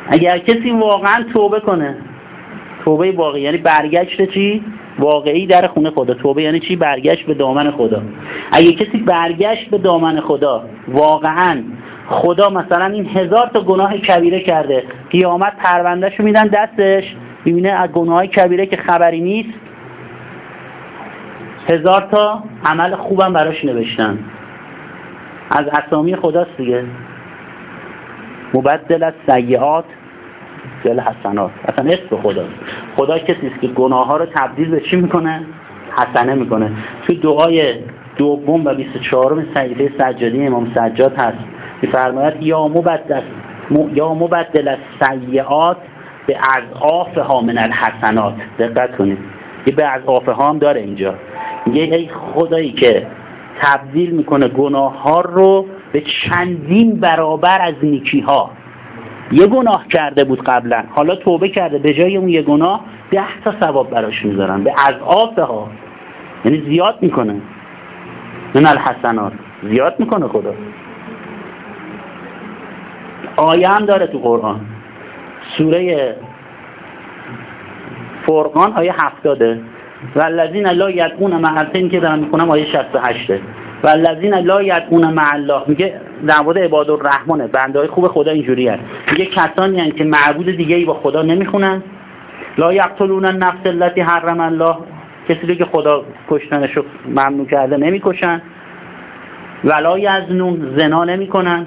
اگر کسی واقعا توبه کنه، توبه واقعی یعنی برگشت چی؟ واقعی در خونه خدا. توبه یعنی چی؟ برگشت به دامن خدا. اگه کسی برگشت به دامن خدا واقعا، خدا مثلا این 1000 تا گناه کبیره کرده، قیامت پروندهشو میدن دستش، میبینه از گناه کبیره که خبری نیست، 1000 تا عمل خوبم براش نوشتن. از اسامی خداست دیگه، مبدل از سیئات جل حسنات. اصلا اسم خداست. خدا کسی است که گناه ها رو تبدیل به چی میکنه؟ حسنه میکنه. توی دعای دوم و 24 صحیفه سجادی امام سجاد هست، میفرماید یا مبدل از سیئات به اضعافها من الحسنات. دقت کنید، یه به اضعافها هم داره اینجا. میگه ای خدایی که تبدیل میکنه گناه ها رو به چندین برابر از نیکی ها. یه گناه کرده بود قبلا، حالا توبه کرده، به جای اون یه گناه 10 تا ثواب براش میذارن، به اضعافها، یعنی زیاد میکنه. من الحسنات زیاد میکنه خدا. آیه هم داره تو قرآن، سوره فرقان آیه 70 والذین لا یدعون مع الله، که دارم میکنم آیه 68 والذین لا یدعون مع الله، میگه در مورد عباد الرحمن، بنده‌های خوب خدا اینجوری هست، میگه کسانی هستند که معبود دیگه‌ای با خدا نمیخونن، لا یقتلون النفس التي حرم الله، کسی رو که خدا کشتنش رو ممنوع کرده نمیکشن، ولا یزنون، زنا نمیکنن،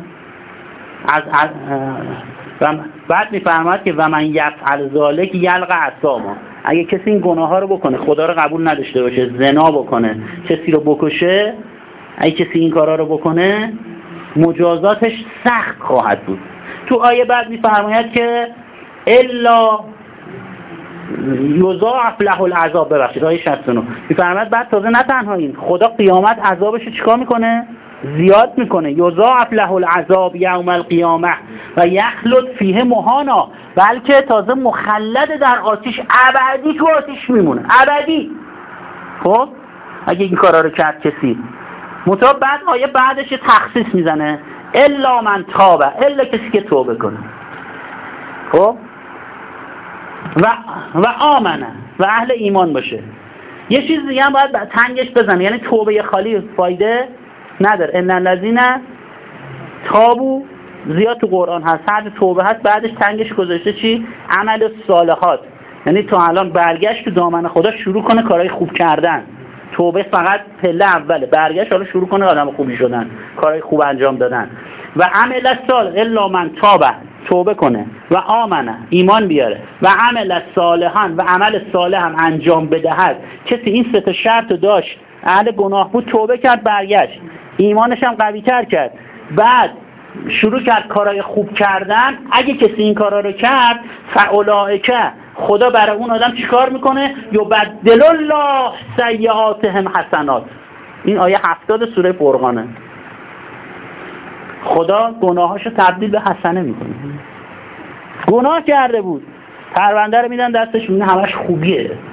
بعد میفرماید که و من یفعل ذلک یلقى اثاما، اگه کسی این گناه ها رو بکنه، خدا رو قبول نداشته باشه، زنا بکنه، کسی رو بکشه، اگه کسی این کارا رو بکنه مجازاتش سخت خواهد بود. تو آیه بعد میفرماید که الا یضاعف له العذاب، ببخشید آیه 69 میفرماید بعد تازه نه تنها این، خدا قیامت عذابش رو چیکار میکنه؟ زیاد میکنه. یضاعف له العذاب یوم القیامه و یخلد فیه مهانا، بلکه تازه مخلد در آتش، ابدی تو آتش میمونه، ابدی. خب اگه این کارا رو کرد کسی، مطابق بعد آیه بعدش تخصیص میزنه الا من تابه، الا کسی که توبه کنه. خب و آمنه و اهل ایمان باشه. یه چیز دیگه هم باید تنگش بزنه، یعنی توبه خالی فایده نداره. ان الذین تابوا زیاد تو قرآن هست، حرف توبه هست، بعدش تنگش گذاشته چی؟ عمل صالحات، یعنی تو الان برگشت تو دامن خدا، شروع کنه کارهای خوب کردن. توبه فقط پله اوله، برگشت حالا شروع کنه آدم خوبی شدن، کارهای خوب انجام دادن. و عمل صالح الا من تابه، توبه کنه، و آمنه، ایمان بیاره، و عمل صالحا، و عمل صالح هم انجام بدهد. کسی این سه تا شرط رو داشت، اهل گناه بود، توبه کرد، برگشت، ایمانش هم قوی تر کرد، بعد شروع کرد کارهای خوب کردن. اگه کسی این کارا رو کرد، فاولئک، خدا برای اون آدم چیکار میکنه؟ یبدل الله سیئاتهم حسنات. این آیه 70 سوره فرقانه. خدا گناهاشو تبدیل به حسنه میکنه. گناه کرده بود، پرونده رو میدن دستش، میبینه همش خوبیه،